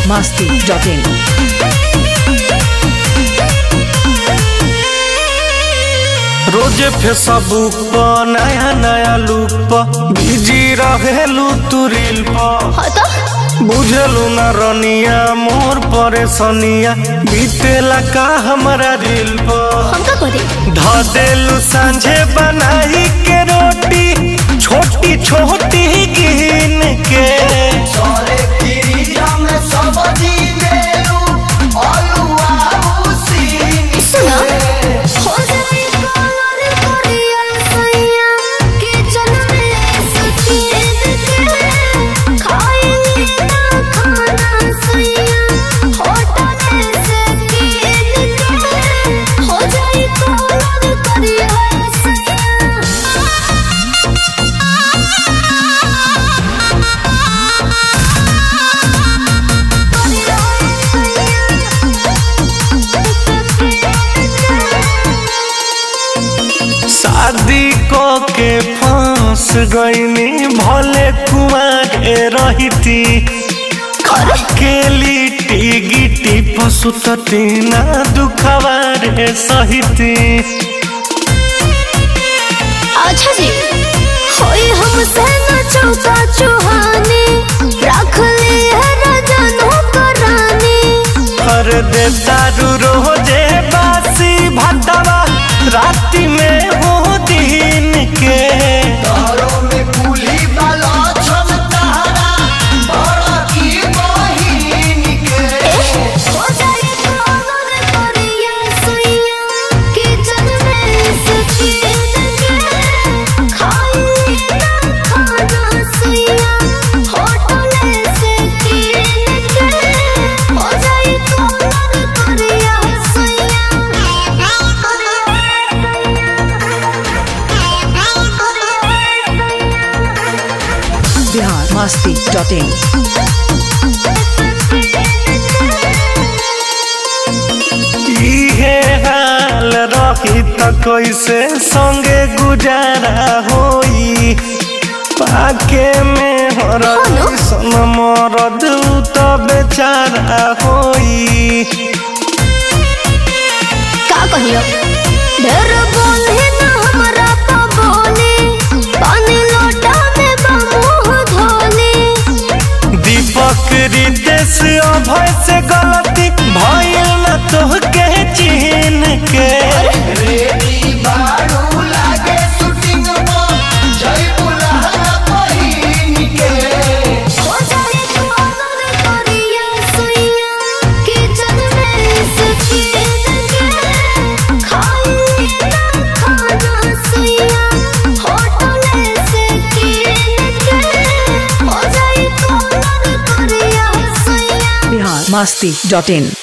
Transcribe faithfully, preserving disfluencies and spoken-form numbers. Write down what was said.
masti dot in. रोजे Facebook पर नया नया लुक पर बिजी रहेलू तू रील पर बुझलू ना रनिया मोर परेशानिया बीतेला का हमारा रील पर ध देलू सांझे बनाई के रोटी छोटी छोटी गिन के शादी को के फांस गईनी भले कुमारे रहती अकेली गिटी पसुतती ना दुखवारे सहिती। अच्छा जी होई हमसे न चौका चुहाने रख ले है राजानो कराने हर दे दारू रोजे बासी भातवा राती में हो दिन के तारों में कुली बाला छमतारा बड़ा की बहिन के हो जाए कौन करिया सुइया के जन में सफेद के खाई ना खाना सुइया होटल से कीन के हो जाए कौन करिया सुइया Bihar masti dot in. इहे हाल रही त कैसे संगे गुजारा होई पाके में हर सन मरद त बेचारा होई। का कहियो ढेर बोले ना हमरा तो बोले पानी लोटा में बामुह धोले दीपक रितेश अभय से गलती भइल न तोहके चिन्ह के रेडी बारू लागे शूटिंग में जय बुलाना बहिन के हो जाए कौन करिया सुइया के जन में सफेद के खाई ना खाना सुइया होटल से कीन के हो जाए कौन करिया सुइया Bihar masti dot in.